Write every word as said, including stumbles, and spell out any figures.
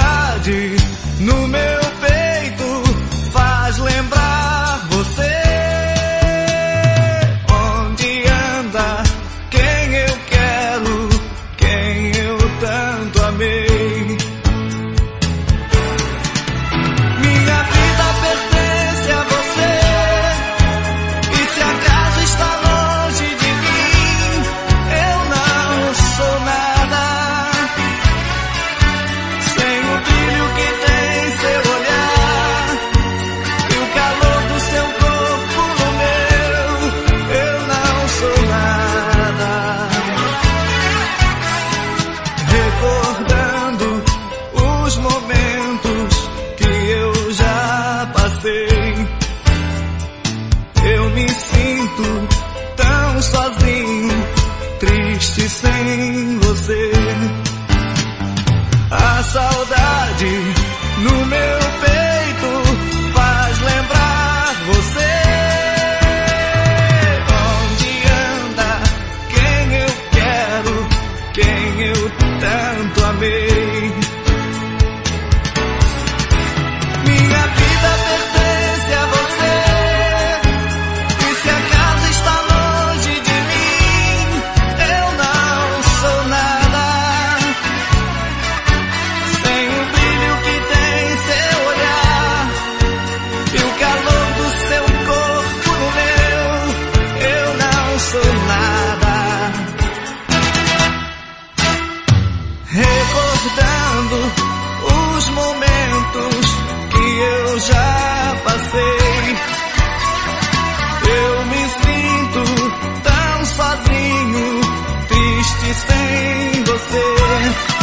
saudade no meu peito faz lembrar você. Onde anda quem eu quero, quem eu tanto amei. Minha vida pertence a você, e se acaso está longe de mim, eu não sou nada. Sem o brilho que tem seu olhar e o calor do seu corpo no meu, eu não sou nada. Recordando os momentos que eu já passei, eu me sinto tão sozinho, triste sem você. A saudade no meu peito faz lembrar você. Onde anda quem eu quero, quem eu tanto amei. Minha vida pertence a você, e se acaso está longe de mim, eu não sou nada. Sem o brilho que tem seu olhar e o calor do seu corpo no meu, eu não sou nada. Recordando os momentos que eu já passei, eu me sinto tão sozinho, triste sem você.